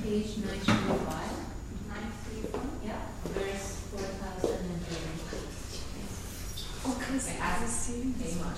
page 935. 935? Yeah, verse 4030. Oh, because I was seeing this one.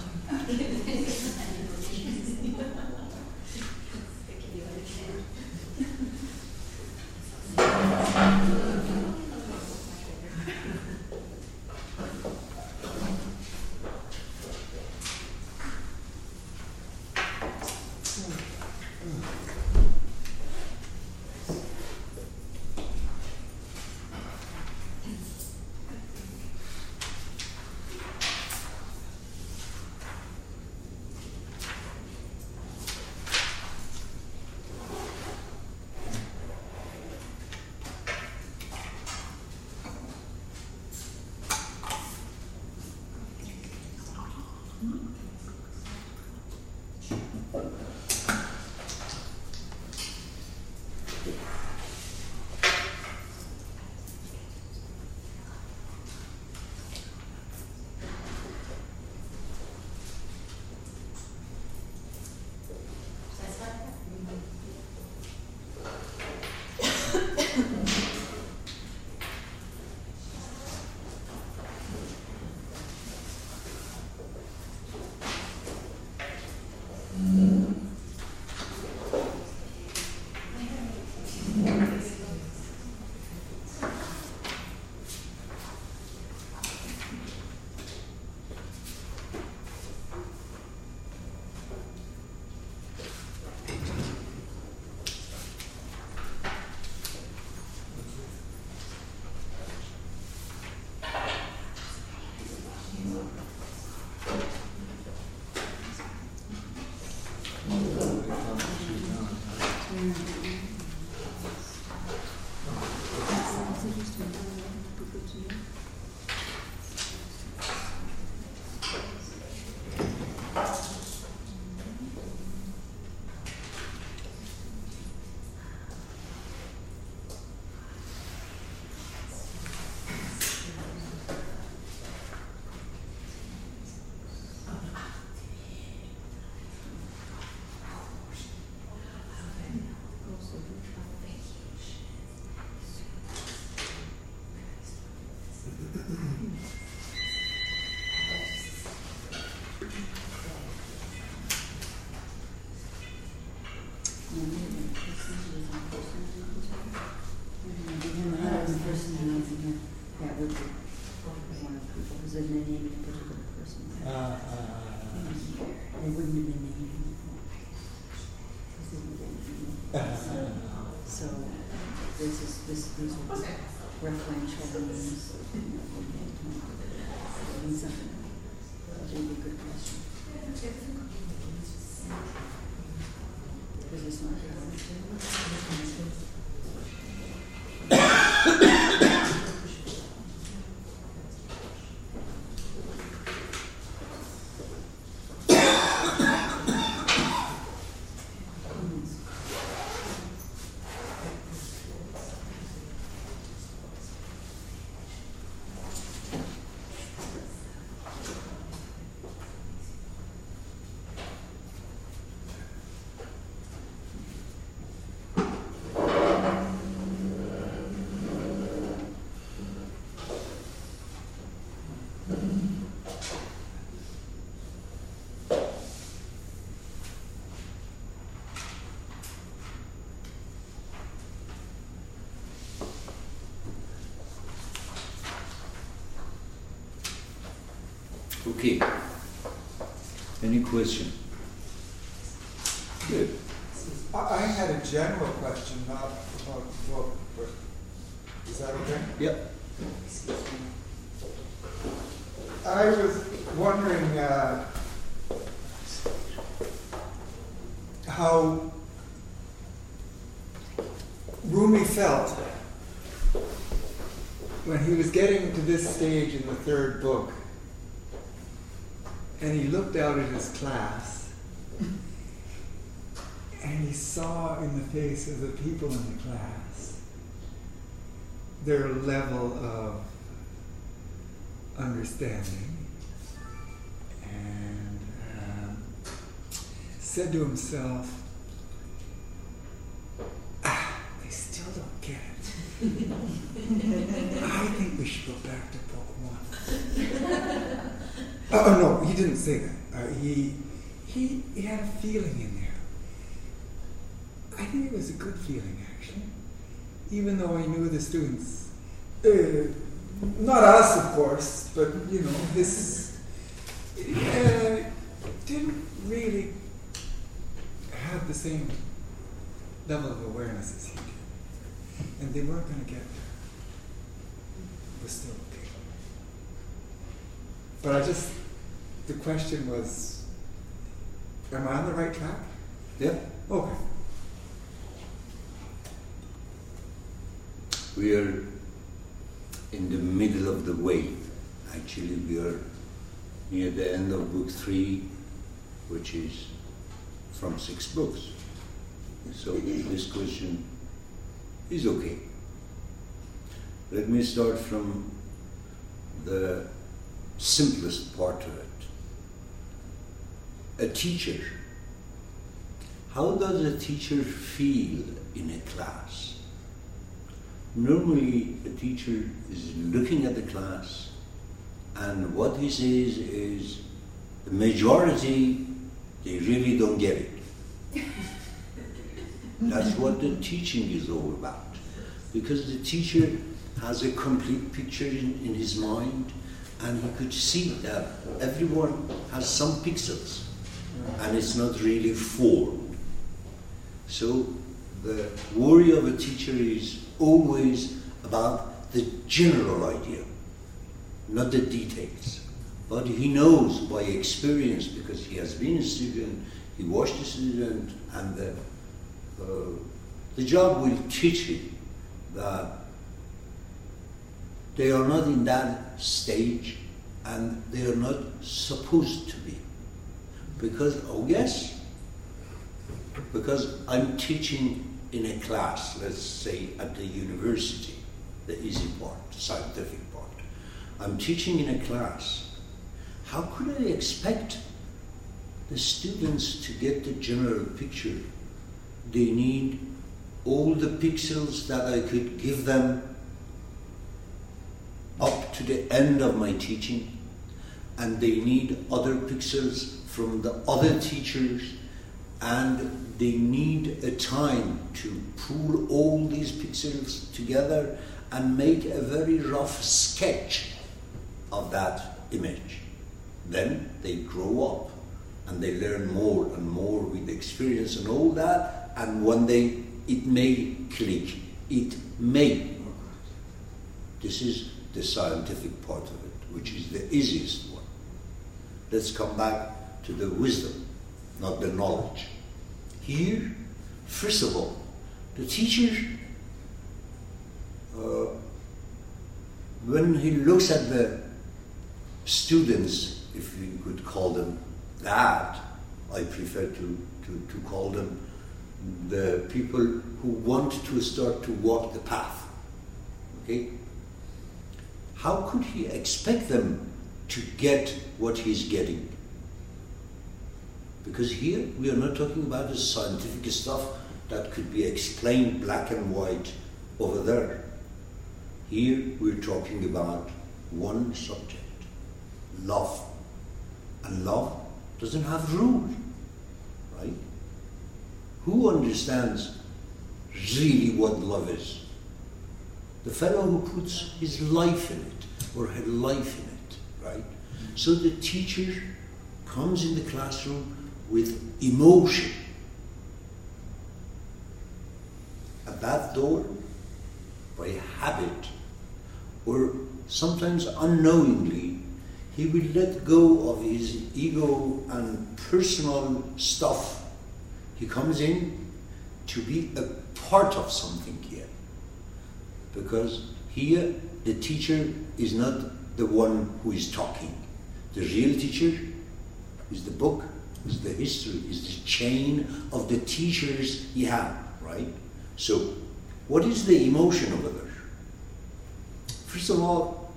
These were referential names. That would be a good question. Because it's not Okay. Any question? Good. I had a general question, not about the book, but is that okay? Yep. I was wondering how Rumi felt when he was getting to this stage in the third book, and he looked out at his class, and he saw in the face of the people in the class their level of understanding, and said to himself, they I think we should go back to book 1. Oh no, he didn't say that. He had a feeling in there. I think it was a good feeling, actually. Even though I knew the students, not us, of course, but this didn't really have the same level of awareness as he did, and they weren't going to get there. It was still okay. But the question was, am I on the right track? Yeah. Okay. We are in the middle of the way. Actually, we are near the end of book 3, which is from 6 books. So this question is okay. Let me start from the simplest part of it. A teacher. How does a teacher feel in a class? Normally, a teacher is looking at the class, and what he says is, the majority, they really don't get it. That's what the teaching is all about. Because the teacher has a complete picture in his mind, and he could see that everyone has some pixels, and it's not really formed. So the worry of a teacher is always about the general idea, not the details. But he knows by experience, because he has been a student, he watched the student, and the job will teach him that they are not in that stage, and they are not supposed to be. Because I'm teaching in a class, let's say at the university, the easy part, the scientific part. I'm teaching in a class. How could I expect the students to get the general picture? They need all the pixels that I could give them up to the end of my teaching, and they need other pixels from the other teachers, and they need a time to pull all these pixels together and make a very rough sketch of that image. Then they grow up and they learn more and more with experience and all that, and one day it may click. It may. This is the scientific part of it, which is the easiest one. Let's come back to the wisdom, not the knowledge. Here, first of all, the teacher, when he looks at the students, if we could call them that, I prefer to call them the people who want to start to walk the path. Okay? How could he expect them to get what he's getting? Because here we are not talking about the scientific stuff that could be explained black and white over there. Here we're talking about one subject, love. And love doesn't have rules, right? Who understands really what love is? The fellow who puts his life in it, or her life in it, right? So the teacher comes in the classroom with emotion. At that door, by habit, or sometimes unknowingly, he will let go of his ego and personal stuff. He comes in to be a part of something here. Because here, the teacher is not the one who is talking. The real teacher is the book, is the history, is the chain of the teachers you have, right? So, what is the emotion over there? First of all,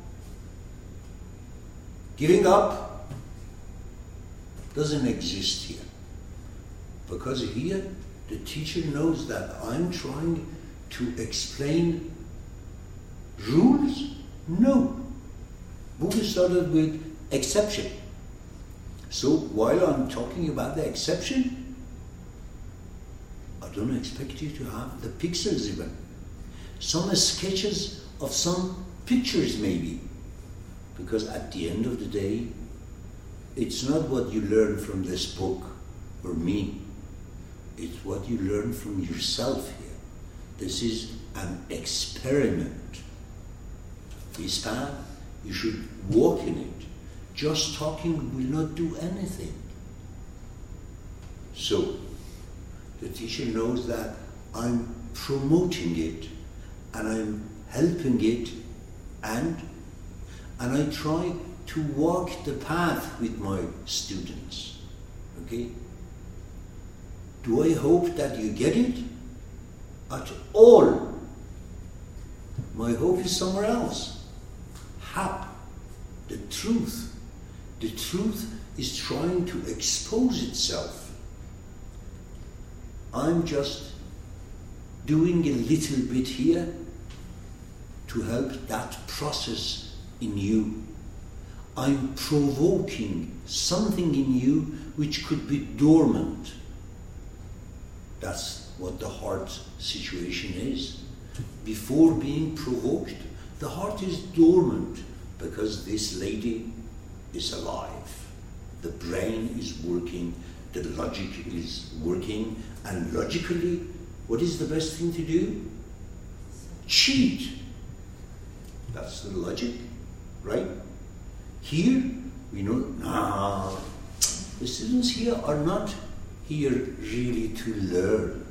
giving up doesn't exist here. Because here, the teacher knows that I'm trying to explain Rules? No. Buddha started with exception. So while I'm talking about the exception, I don't expect you to have the pixels even. Some sketches of some pictures maybe. Because at the end of the day, it's not what you learn from this book or me. It's what you learn from yourself here. This is an experiment. This path, you should walk in it. Just talking will not do anything. So, the teacher knows that I'm promoting it and I'm helping it and I try to walk the path with my students. Okay? Do I hope that you get it? At all. My hope is somewhere else. How? The truth. The truth is trying to expose itself. I'm just doing a little bit here to help that process in you. I'm provoking something in you which could be dormant. That's what the heart situation is. Before being provoked, the heart is dormant because this lady is alive. The brain is working, the logic is working, and logically, what is the best thing to do? Cheat. That's the logic, right? Here, we know, the students here are not here really to learn.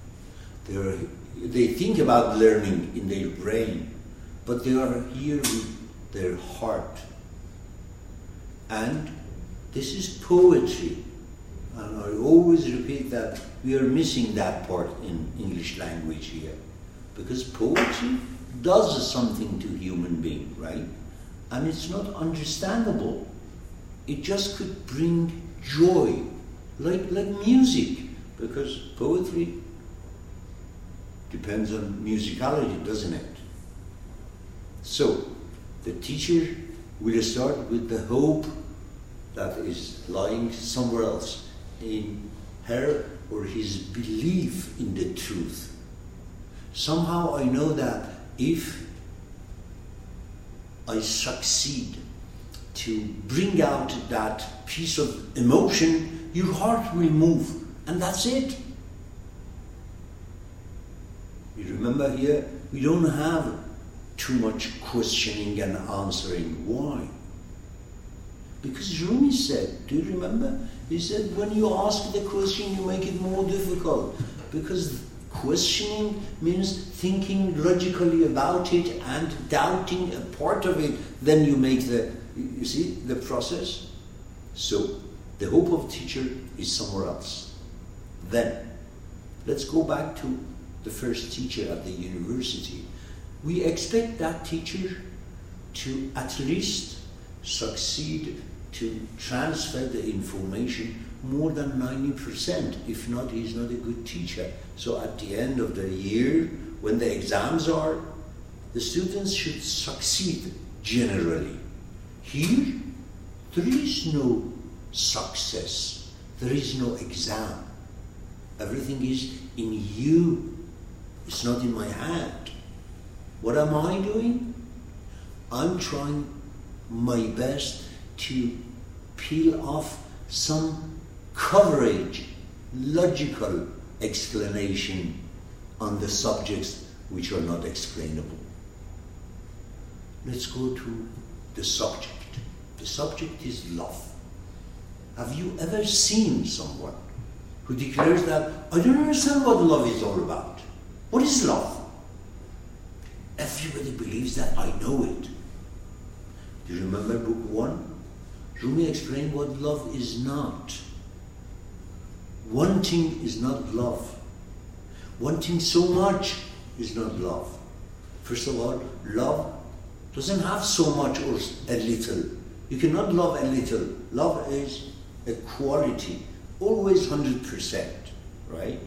They think about learning in their brain, but they are here with their heart. And this is poetry. And I always repeat that we are missing that part in English language here. Because poetry does something to human being, right? And it's not understandable. It just could bring joy, like music, because poetry depends on musicality, doesn't it? So, the teacher will start with the hope that is lying somewhere else, in her or his belief in the truth. Somehow I know that if I succeed to bring out that piece of emotion, your heart will move, and that's it. You remember here, we don't have too much questioning and answering. Why? Because Rumi said, do you remember? He said, when you ask the question, you make it more difficult. Because questioning means thinking logically about it and doubting a part of it. Then you make you see, the process. So, the hope of teacher is somewhere else. Then, let's go back to the first teacher at the university. We expect that teacher to at least succeed to transfer the information more than 90%. If not, he's not a good teacher. So at the end of the year, when the exams are, the students should succeed generally. Here, there is no success. There is no exam. Everything is in you. It's not in my hand. What am I doing? I'm trying my best to peel off some coverage, logical explanation on the subjects which are not explainable. Let's go to the subject. The subject is love. Have you ever seen someone who declares that, I don't understand what love is all about? What is love? Everybody believes that I know it. Do you remember book 1? Rumi explained what love is not. Wanting is not love. Wanting so much is not love. First of all, love doesn't have so much or a little. You cannot love a little. Love is a quality, always 100%, right?